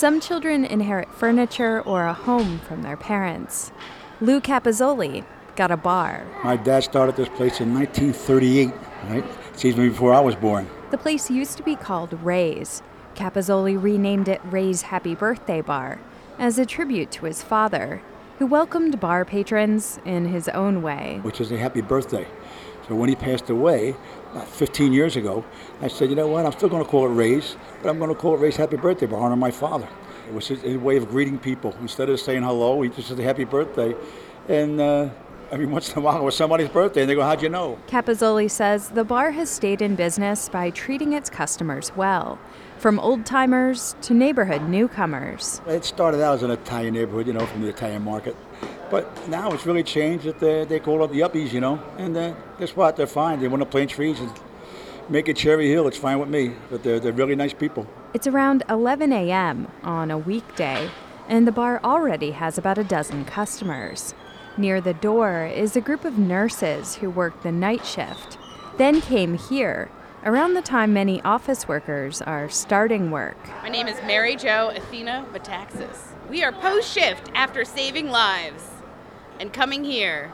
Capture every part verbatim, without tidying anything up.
Some children inherit furniture or a home from their parents. Lou Capozzoli got a bar. My dad started this place in nineteen thirty-eight, right? It's even before I was born. The place used to be called Ray's. Capozzoli renamed it Ray's Happy Birthday Bar as a tribute to his father, who welcomed bar patrons in his own way. Which is a happy birthday. So when he passed away, about fifteen years ago, I said, you know what, I'm still going to call it Ray's, but I'm going to call it Ray's Happy Birthday Bar, honor my father. It was his, his way of greeting people. Instead of saying hello, he just said happy birthday. And uh, every once in a while it was somebody's birthday, and they go, how'd you know? Capozzoli says the bar has stayed in business by treating its customers well, from old-timers to neighborhood newcomers. It started out as an Italian neighborhood, you know, from the Italian market. But now it's really changed. That they, they call it the Uppies, you know. And uh, guess what? They're fine. They want to plant trees and make it Cherry Hill. It's fine with me. But they're, they're really nice people. It's around eleven a.m. on a weekday, and the bar already has about a dozen customers. Near the door is a group of nurses who work the night shift, then came here around the time many office workers are starting work. My name is Mary Jo Athena Metaxas. We are post-shift after saving lives and coming here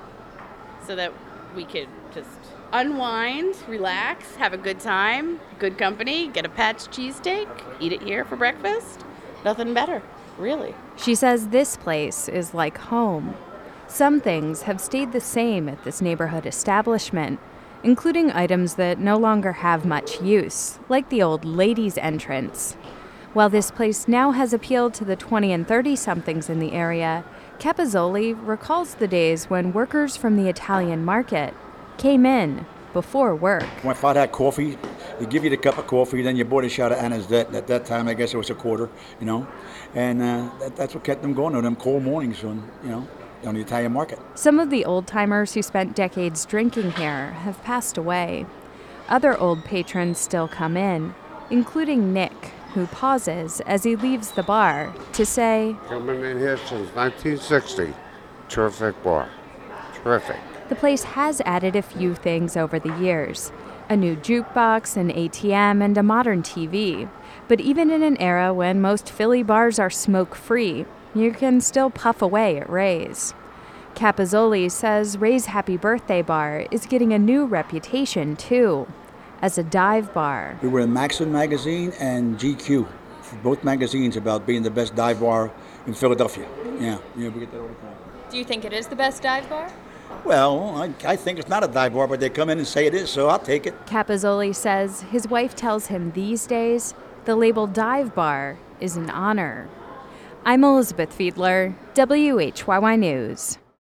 so that we could just unwind, relax, have a good time, good company, get a Pat's cheesesteak, eat it here for breakfast. Nothing better, really. She says this place is like home. Some things have stayed the same at this neighborhood establishment, including items that no longer have much use, like the old ladies' entrance. While this place now has appealed to the twenty and thirty-somethings in the area, Capozzoli recalls the days when workers from the Italian market came in before work. My father had coffee. He'd give you the cup of coffee, then you bought a shot of Anisette. At that time, I guess it was a quarter, you know. And uh, that, that's what kept them going on them cold mornings on, you know, on the Italian market. Some of the old-timers who spent decades drinking here have passed away. Other old patrons still come in, including Nick, who pauses as he leaves the bar to say, Coming in here since nineteen sixty. Terrific bar. Terrific. The place has added a few things over the years. A new jukebox, an A T M, and a modern T V. But even in an era when most Philly bars are smoke-free, you can still puff away at Ray's. Capozzoli says Ray's Happy Birthday Bar is getting a new reputation, too, as a dive bar. We were in Maxim magazine and G Q, both magazines about being the best dive bar in Philadelphia. Yeah, yeah, we get that all the time. Do you think it is the best dive bar? Well, I, I think it's not a dive bar, but they come in and say it is, so I'll take it. Capozzoli says his wife tells him these days the label dive bar is an honor. I'm Elizabeth Fiedler, W H Y Y News.